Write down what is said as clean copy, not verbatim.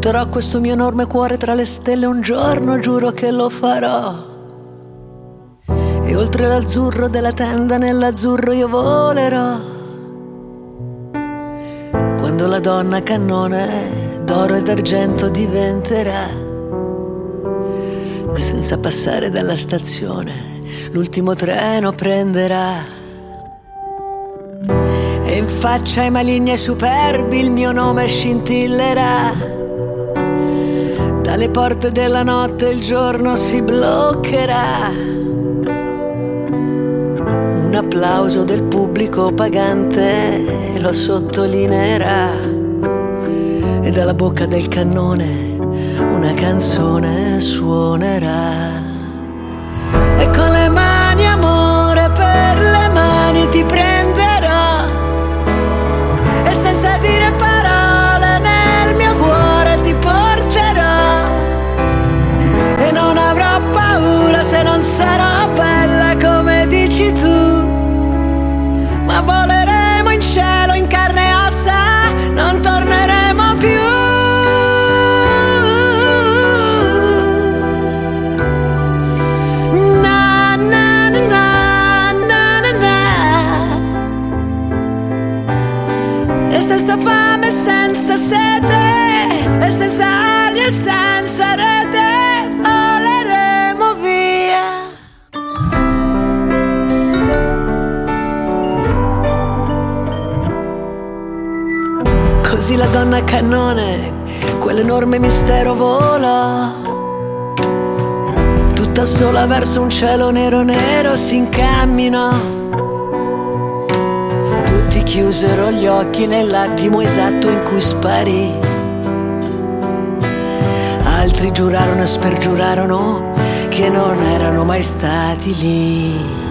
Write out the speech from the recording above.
Butterò questo mio enorme cuore tra le stelle un giorno, giuro che lo farò. E oltre l'azzurro della tenda, nell'azzurro io volerò. Quando la donna cannone d'oro e d'argento diventerà, senza passare dalla stazione, l'ultimo treno prenderà. E in faccia ai maligni e superbi il mio nome scintillerà. Dalle porte della notte il giorno si bloccherà. Un applauso del pubblico pagante lo sottolineerà. E dalla bocca del cannone una canzone suonerà. E con le mani, amore, per le mani ti prenderò. E senza dire parole nel mio cuore ti porterò. E non avrò paura se non sarò bella come dici tu. Ma voleremo in cielo in carne e ossa, non torneremo più. Na na na na na na. E senza fame, senza sete, e senza ali e senza rete, voleremo via. Così la donna cannone, quell'enorme mistero vola, tutta sola verso un cielo nero nero si incamminò. Tutti chiusero gli occhi nell'attimo esatto in cui sparì. Altri giurarono e spergiurarono che non erano mai stati lì.